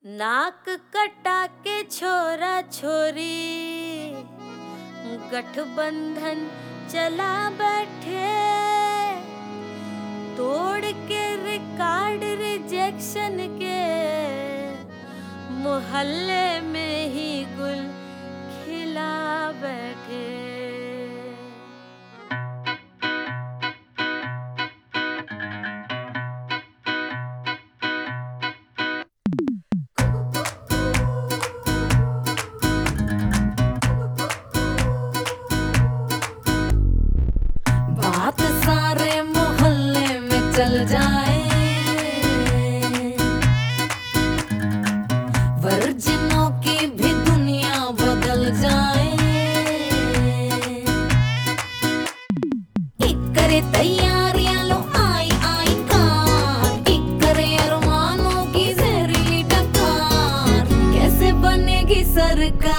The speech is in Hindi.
नाक कटा के छोरा छोरी गठबंधन चला बैठे, तोड़ के रिकॉर्ड रिजेक्शन के मोहल्ले में ही गुल खिला बैठे। बात सारे मोहल्ले में चल जाए, वर्जिनों की भी दुनिया बदल जाए। एक करे तैयारियां लो आई आई कार, एक करे अरमानों की जहरीली टक्कर, कैसे बनेगी सरकार।